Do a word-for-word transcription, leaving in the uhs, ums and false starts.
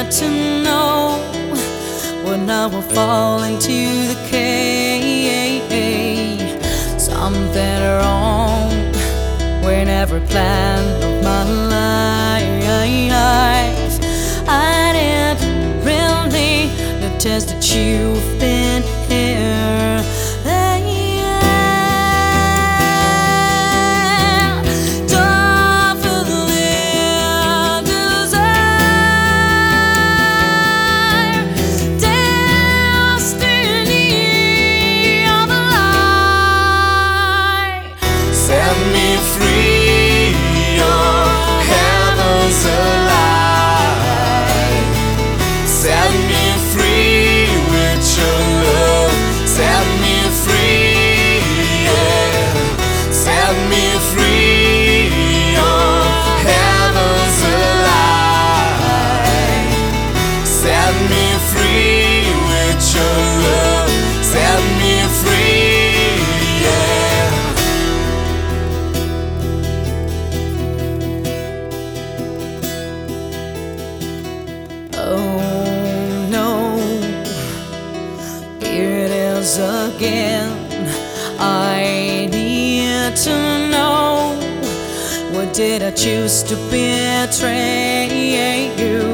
to know when I will fall into the cave. Something wrong with every plan of my life. I didn't really notice that you've been here. Set me free, your heaven's alive. Set me free with your love. Set me free, yeah. Set me free, your heaven's alive. Set me free with your love. Set me free. Oh no, here it is again. I need to know, what did I choose to betray you?